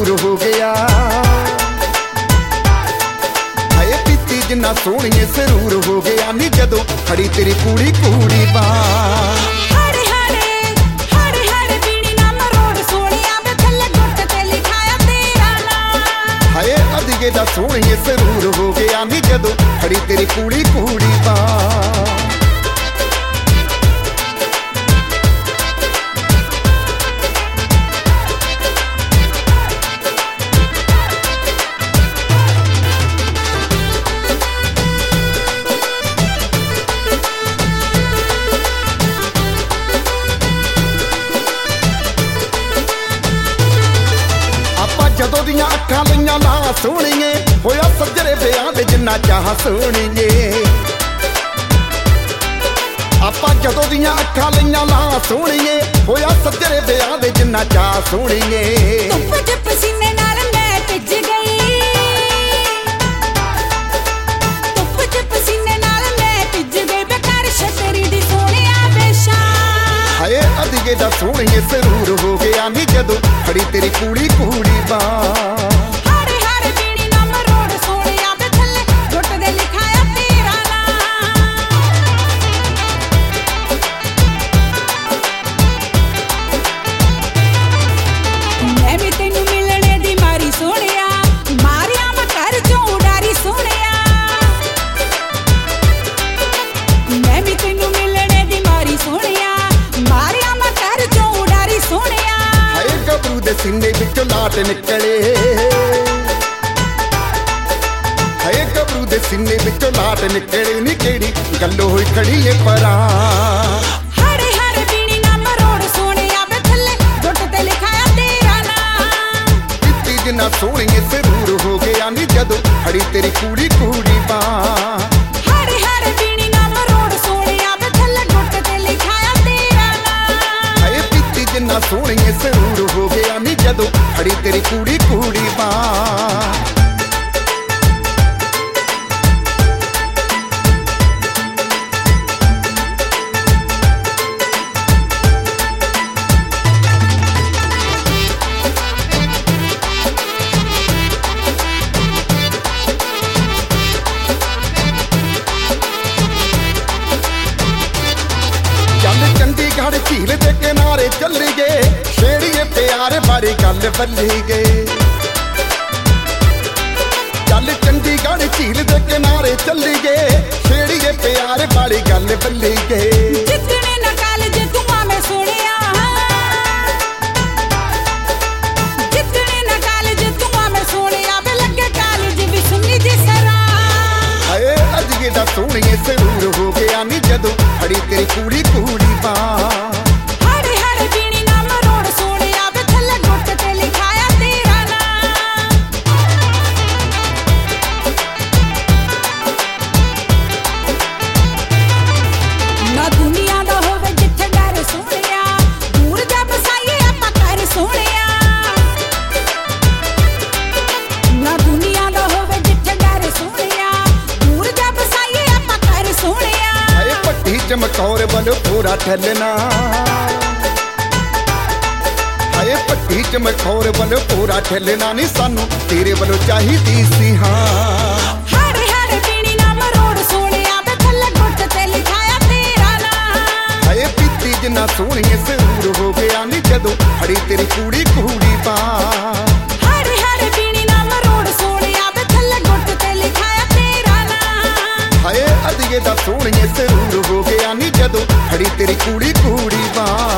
ਸਰੂਰ ਹੋ ਗਿਆ। ਹਾਏ ਪੀਤੀ ਜਿੰਨਾ ਸੋਹਣੀਏ ਸਰੂਰ ਹੋ ਗਿਆ ਨੀ ਜਦੋਂ ਖੜੀ ਤੇਰੀ ਕੂੜੀ ਕੂੜੀ ਬਾਂਹ। ਅਧੀਏ ਦਾ ਸੋਹਣੀਏ ਸਰੂਰ ਹੋ ਗਿਆ ਨੀ ਜਦੋਂ ਖੜੀ ਤੇਰੀ ਕੂੜੀ ਕੂੜੀ ਬਾਂਹ। ਜਦੋਂ ਦੀਆਂ ਅੱਖਾਂ ਲਈਆਂ ਲਾ ਸੋਹਣੀਏ ਹੋਇਆ ਸੱਜਰੇ ਵਿਆਹ ਦੇ ਜਿੰਨਾ ਚਾਹ ਸੋਹਣੀਏ। ਆਪਾਂ ਜਦੋਂ ਦੀਆਂ ਅੱਖਾਂ ਲਈਆਂ ਲਾ ਸੋਹਣੀਏ ਹੋਇਆ ਸੱਜਰੇ ਵਿਆਹ ਦੇ ਜਿੰਨਾ ਚਾਹ ਸੋਹਣੀਏ। ਧੁੱਪ ਚ ਪਸੀਨੇ ਨਾਲ ਮੈਂ ਭਿੱਜ ਗਈ, ਧੁੱਪ ਚ ਪਸੀਨੇ ਨਾਲ ਮੈਂ ਭਿੱਜ ਗਈ ਬੇਕਾਰ ਛਤਰੀ ਦੀ ਸੋਹਣਿਆ ਬੇਸ਼ਾ। ਹਾਏ ਅਧੀਏ ਦਾ ਸੋਹਣੀਏ ਸਰੂਰ ਹੋ ਗਿਆ ਨੀ ਜਦੋਂ ਖੜੀ ਤੇਰੀ ਕੂੜੀ ਕੂੜੀ ਬਾਂਹ। ਸੀਨੇ ਵਿੱਚੋਂ ਲਾਟ ਨਿਕਲੇ, ਹਾਏ ਗੱਭਰੂ ਦੇ ਸੀਨੇ ਵਿੱਚੋਂ ਲਾਟ ਨਿਕਲੇ ਨੀ ਕਿਹੜੀ ਗੱਲ ਹੋਈ ਖੜੀ ਏ ਪਰਾਂ। ਹਰੇ ਹਰੇ ਪੀਣੀ ਨਾ ਮਰੋੜ ਸੋਹਣਿਆ ਵੇ ਥੱਲੇ ਗੁੱਟ ਤੇ ਲਿਖਾਇਆ ਤੇਰਾ ਨਾਂ। ਪੀਤੀ ਜਿੰਨਾ ਸੋਹਣੀਏ ਸਰੂਰ ਹੋ ਗਿਆ ਨੀ ਜਦੋਂ ਖੜੀ ਤੇਰੀ ਕੂੜੀ ਕੂੜੀ ਬਾਂਹ। ਹਰੇ ਹਰੇ ਪੀਣੀ ਨਾ ਮਰੋੜ ਸੋਹਣਿਆ ਵੇ ਥੱਲੇ ਗੁੱਟ ਤੇ ਲਿਖਾਇਆ ਤੇਰਾ ਨਾਂ। ਹਾਏ ਪੀਤੀ ਜਿੰਨਾ ਸੋਹਣੀਏ ਸਰੂਰ ਹੋ ਗਿਆ ਨੀ ਜਦੋਂ ਖੜੀ ਤੇਰੀ ਕੂੜੀ ਕੂੜੀ ਬਾਂਹ। ਚੰਡੀਗੜ੍ਹ ਝੀਲ ਦੇ ਕਿਨਾਰੇ ਚੱਲੀਏ ਛੇੜੀਏ ਪਿਆਰ ਬਾਰੇ ਗੱਲ ਬੱਲੀਏ। ਚੱਲ ਚੰਡੀਗੜ੍ਹ ਝੀਲ ਦੇ ਕਿਨਾਰੇ ਚੱਲੀਏ ਛੇੜੀਏ ਪਿਆਰ ਬਾਰੇ ਗੱਲ ਬੱਲੀਏ। ਜਿੱਤਣੇ ਨਾ ਕਾਲਜ ਤੂੰ ਆਵੇਂ ਸੋਹਣਿਆ, ਜਿੱਤਣੇ ਨਾ ਕਾਲਜ ਤੂੰ ਆਵੇਂ ਸੋਹਣਿਆ ਵੇ ਲੱਗੇ ਕਾਲਜ ਵੀ ਸੁਣੀ ਜੀ ਸਰਾਂ। ਹਾਏ ਅਧੀਏ ਦਾ ਸੋਹਣੀਏ ਸਰੂਰ ਹੋ ਗਿਆ ਨੀ ਜਦੋਂ ਖੜੀ ਤੇਰੀ ਕੂੜੀ ਕੂੜੀ ਬਾਂਹ। ਹਰੇ ਹਰੇ ਪੀਣੀ ਨਾ ਮਰੋੜ ਸੋਹਣਿਆ ਵੇ ਥੱਲੇ ਗੁੱਟ ਤੇ ਲਿਖਾਇਆ ਤੇਰਾ ਨਾਂ। ਨਾ ਦੁਨੀਆ ਦਾ ਹੋਵੇ ਜਿੱਥੇ ਡਰ ਸੋਹਣਿਆ, ਦੂਰ ਜਾ ਬਸਾਈਏ ਆਪਾਂ ਘਰ ਸੋਹਣਿਆ। ਨਾ ਦੁਨੀਆ ਦਾ ਹੋਵੇ ਜਿੱਥੇ ਡਰ ਸੋਹਣਿਆ, ਦੂਰ ਜਾ ਬਸਾਈਏ ਆਪਾਂ ਘਰ ਸੋਹਣਿਆ। ਹਾਏ ਪੱਟੀ ਚਮਕੌਰ ਵੱਲੋਂ ਪੂਰਾ ਠੱਲਣਾ, ਹਾਏ ਪੱਟੀ ਚਮਕੌਰ ਵੱਲੋਂ ਪੂਰਾ ਠੱਲਣਾ ਨੀ ਸਾਨੂੰ ਤੇਰੇ ਵੱਲੋਂ ਚਾਹੀਦੀ ਸੀ ਹਾਂ। ਹਰੇ ਹਰੇ ਪੀਣੀ ਨਾ ਮਰੋੜ ਸੋਹਣਿਆ ਵੇ ਥੱਲੇ ਗੁੱਟ ਤੇ ਲਿਖਾਇਆ ਤੇਰਾ ਨਾਂ। ਹਾਏ ਪੀਤੀ ਜਿੰਨਾ ਸੋਹਣੀਏ ਸਰੂਰ ਹੋ ਗਿਆ ਨੀ ਜਦੋਂ ਖੜੀ ਤੇਰੀ ਕੂੜੀ ਕੂੜੀ ਬਾਂਹ। ਹਰੇ ਹਰੇ ਪੀਣੀ ਨਾ ਮਰੋੜ ਸੋਹਣਿਆ ਵੇ ਥੱਲੇ ਗੁੱਟ ਤੇ ਲਿਖਾਇਆ ਤੇਰਾ ਨਾਂ। ਹਾਏ ਅਧੀਏ ਦਾ ਸੋਹਣੀਏ ਸਰੂਰ ਹੋ ਗਿਆ ਨੀ ਜਦੋਂ ਖੜੀ ਤੇਰੀ ਕੂੜੀ ਕੂੜੀ ਬਾਂਹ।